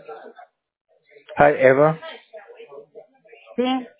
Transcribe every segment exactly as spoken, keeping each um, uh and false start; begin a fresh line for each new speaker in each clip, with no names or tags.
Hi, Eva.
Sí.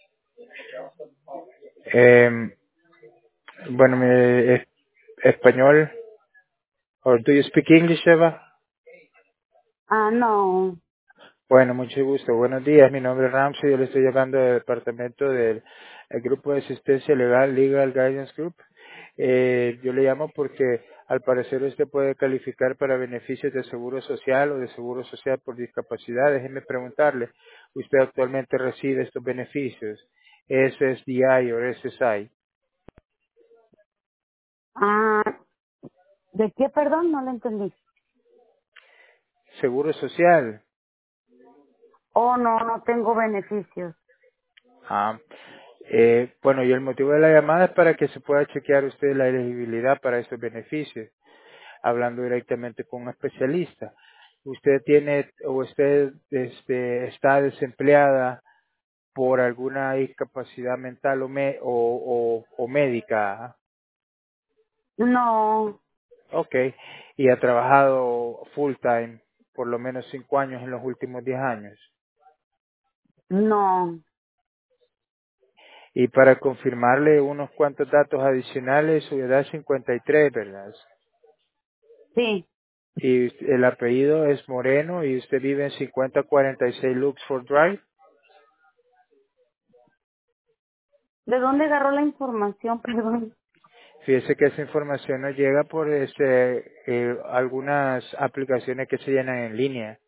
Eh, bueno, mi es- español. Or do you speak English, Eva?
Ah, no.
Bueno, mucho gusto. Buenos días. Mi nombre es Ramsey. Yo le estoy llamando del departamento del el grupo de asistencia legal, Legal Guidance Group. Eh, yo le llamo porque al parecer usted puede calificar para beneficios de seguro social o de seguro social por discapacidad. Déjeme preguntarle, ¿usted actualmente recibe estos beneficios? S S D I o S S I.
Ah, ¿de qué, perdón? No lo entendí.
Seguro social.
Oh, no, no tengo beneficios.
Ah, eh, bueno, y el motivo de la llamada es para que se pueda chequear usted la elegibilidad para estos beneficios, hablando directamente con un especialista. Usted tiene o usted este, está desempleada por alguna discapacidad mental o, me- o, o, o médica.
No,
Ok, y ha trabajado full time por lo menos cinco años en los últimos diez años.
no.
Y para confirmarle unos cuantos datos adicionales, su edad es cincuenta y tres, ¿verdad?
Sí.
Y el apellido es Moreno y usted vive en cincuenta cuarenta y seis Luxford Drive.
¿De dónde agarró la información, perdón?
Fíjese que esa información nos llega por este, eh, algunas aplicaciones que se llenan en línea,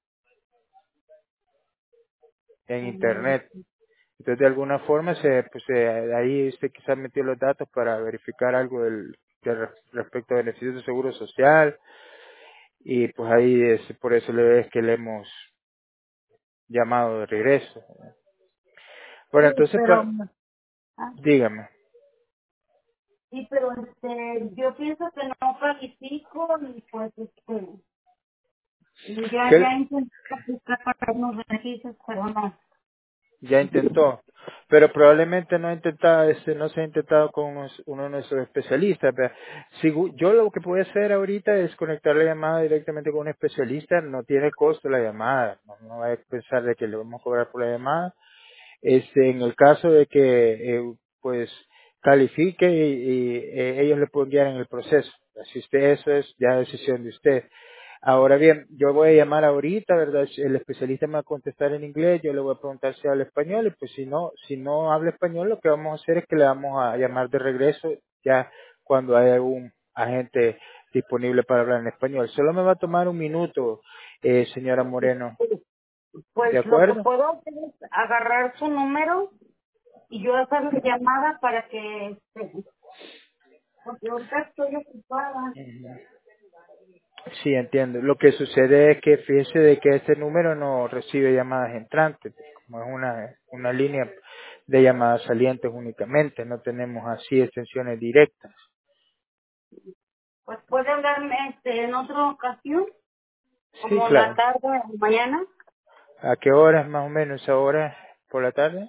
en
Mm,
internet. Entonces, de alguna forma, se, pues, eh, ahí usted quizás metió los datos para verificar algo del, de re- respecto a beneficios de seguro social y pues ahí es por eso le es que le hemos llamado de regreso. Bueno,
Sí,
entonces,
pero,
pa-
ah,
dígame.
sí, pero este, yo pienso que no califico y pues este, ya,
¿Qué?
ya intenté buscar para unos beneficios, pero no.
Ya intentó, pero probablemente no ha intentado, este, no se ha intentado con unos- uno de nuestros especialistas. Pero si gu- yo lo que puedo hacer ahorita es conectar la llamada directamente con un especialista, no tiene costo la llamada, no, no va a pensar de que le vamos a cobrar por la llamada. Este, en el caso de que eh, pues califique y, y, eh, ellos le pueden guiar en el proceso. Si usted eso es ya decisión de usted. Ahora bien, yo voy a llamar ahorita, ¿verdad? Si el especialista me va a contestar en inglés, yo le voy a preguntar si habla español y pues si no, si no habla español, lo que vamos a hacer es que le vamos a llamar de regreso ya cuando haya un agente disponible para hablar en español. Solo me va a tomar un minuto, eh, señora Moreno, ¿de
Pues lo que
acuerdo?
puedo hacer es agarrar su número y yo hacerle llamada para que, este, porque ahorita estoy ocupada.
Sí, entiendo. Lo que sucede es que fíjese de que este número no recibe llamadas entrantes, como es una, una línea de llamadas salientes únicamente, no tenemos así extensiones directas.
Pues puede hablarme este, en otra ocasión,
Sí,
como la
claro.
tarde o mañana.
¿A qué horas más o menos? ¿Ahora por la tarde?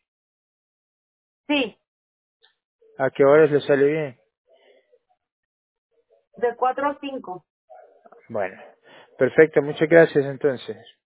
Sí,
¿A qué horas le sale bien?
de cuatro a cinco.
Bueno, perfecto, muchas gracias entonces.